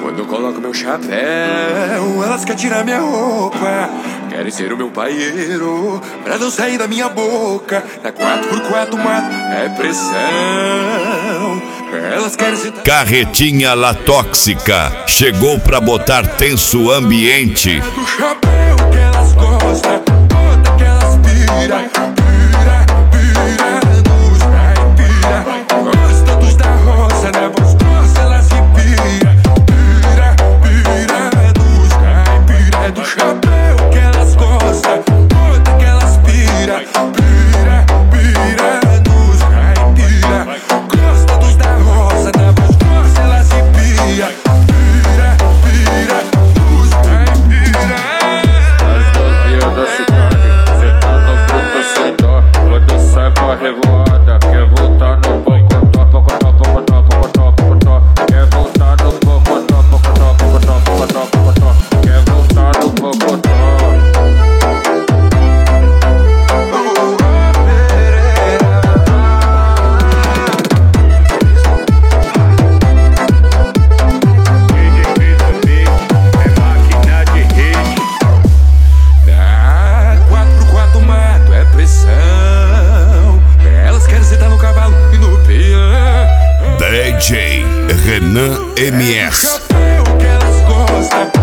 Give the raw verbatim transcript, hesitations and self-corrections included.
Quando eu coloco meu chapéu, elas querem tirar minha roupa, querem ser o meu paieiro, pra não sair da minha boca. Na quatro por quatro mato é pressão. Elas querem se... Carretinha La Tóxica chegou pra botar tenso o ambiente. Do chapéu que elas gostam, bota que elas pira, pira, pira, nos caipira. Gosta dos da roça, né? Gostosa, elas se pira, pira, pira, nos caipira. É do chapéu que elas gostam, bota que elas pira, pira, pira, nos caipira. Gosta dos da roça, né? Gostosa, elas se pira, pira, pira, nos caipira. Da cidade, cê tá no bruto sem dó. Quando sai pra revoada, quer voltar no pocotó, pocotó, pocotó, pocotó, pocotó. Quer voltar no pocotó, pocotó, pocotó, pocotó, pocotó. Quer voltar no pocotó. D J Renan M S. Chapéu que elas gostam.